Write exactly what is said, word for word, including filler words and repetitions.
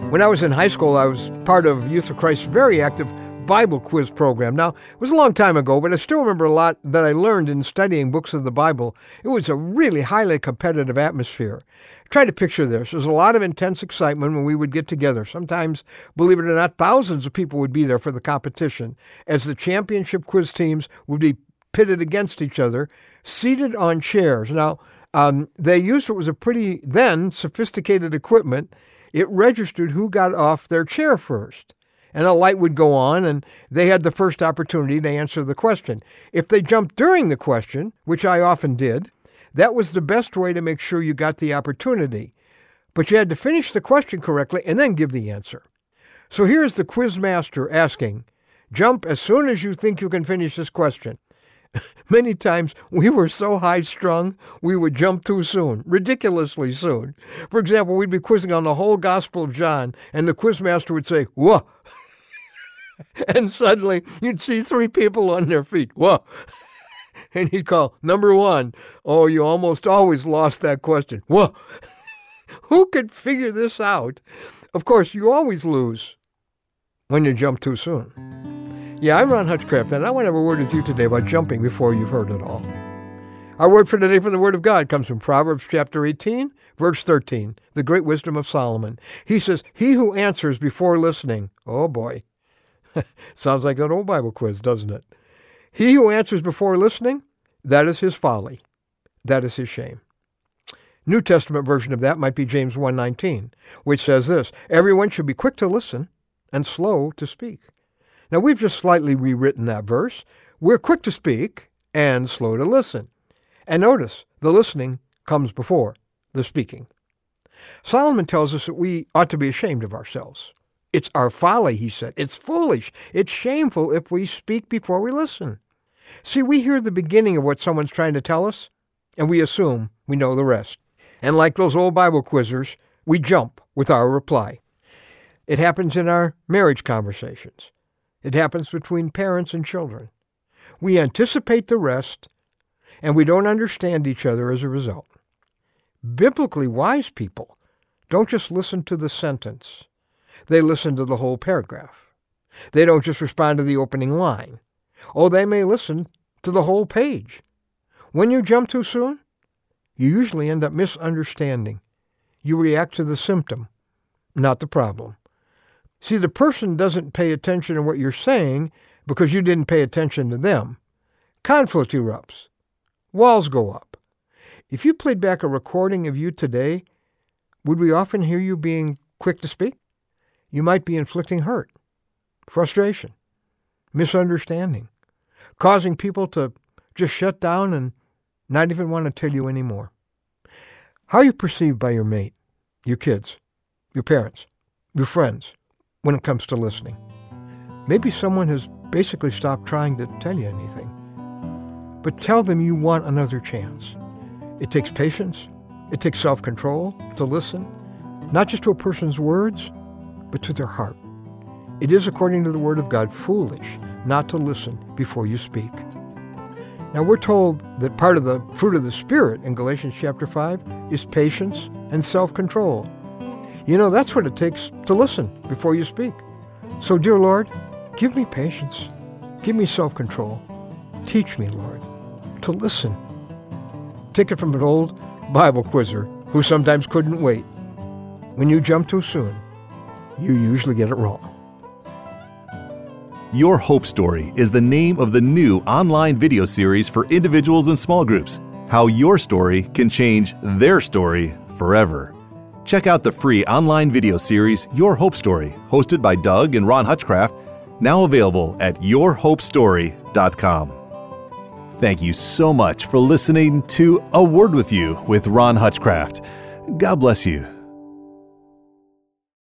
When I was in high school, I was part of Youth of Christ's very active Bible quiz program. Now, it was a long time ago, but I still remember a lot that I learned in studying books of the Bible. It was a really highly competitive atmosphere. Try to picture this. There's a lot of intense excitement when we would get together. Sometimes, believe it or not, thousands of people would be there for the competition, as the championship quiz teams would be pitted against each other, seated on chairs. Now, um, they used what was a pretty, then, sophisticated equipment. It registered who got off their chair first. And a light would go on, and they had the first opportunity to answer the question. If they jumped during the question, which I often did, that was the best way to make sure you got the opportunity. But you had to finish the question correctly and then give the answer. So here's the quiz master asking, jump as soon as you think you can finish this question. Many times we were so high-strung, we would jump too soon, ridiculously soon. For example, we'd be quizzing on the whole Gospel of John, and the quizmaster would say, whoa. And suddenly you'd see three people on their feet, whoa. And he'd call, number one, oh, you almost always lost that question, whoa. Who could figure this out? Of course, you always lose when you jump too soon. Yeah, I'm Ron Hutchcraft, and I want to have a word with you today about jumping before you've heard it all. Our word for today from the Word of God comes from Proverbs chapter eighteen, verse thirteen, the great wisdom of Solomon. He says, he who answers before listening, oh boy, sounds like an old Bible quiz, doesn't it? He who answers before listening, that is his folly, that is his shame. New Testament version of that might be James one nineteen, which says this, everyone should be quick to listen and slow to speak. Now, we've just slightly rewritten that verse. We're quick to speak and slow to listen. And notice, the listening comes before the speaking. Solomon tells us that we ought to be ashamed of ourselves. It's our folly, he said. It's foolish. It's shameful if we speak before we listen. See, we hear the beginning of what someone's trying to tell us, and we assume we know the rest. And like those old Bible quizzers, we jump with our reply. It happens in our marriage conversations. It happens between parents and children. We anticipate the rest, and we don't understand each other as a result. Biblically wise people don't just listen to the sentence. They listen to the whole paragraph. They don't just respond to the opening line. Oh, they may listen to the whole page. When you jump too soon, you usually end up misunderstanding. You react to the symptom, not the problem. See, the person doesn't pay attention to what you're saying because you didn't pay attention to them. Conflict erupts. Walls go up. If you played back a recording of you today, would we often hear you being quick to speak? You might be inflicting hurt, frustration, misunderstanding, causing people to just shut down and not even want to tell you anymore. How are you perceived by your mate, your kids, your parents, your friends? When it comes to listening. Maybe someone has basically stopped trying to tell you anything. But tell them you want another chance. It takes patience. It takes self-control to listen, not just to a person's words, but to their heart. It is, according to the Word of God, foolish not to listen before you speak. Now, we're told that part of the fruit of the Spirit in Galatians chapter five is patience and self-control. You know, that's what it takes to listen before you speak. So, dear Lord, give me patience. Give me self-control. Teach me, Lord, to listen. Take it from an old Bible quizzer who sometimes couldn't wait. When you jump too soon, you usually get it wrong. Your Hope Story is the name of the new online video series for individuals and small groups. How your story can change their story forever. Check out the free online video series, Your Hope Story, hosted by Doug and Ron Hutchcraft, now available at your hope story dot com. Thank you so much for listening to A Word With You with Ron Hutchcraft. God bless you.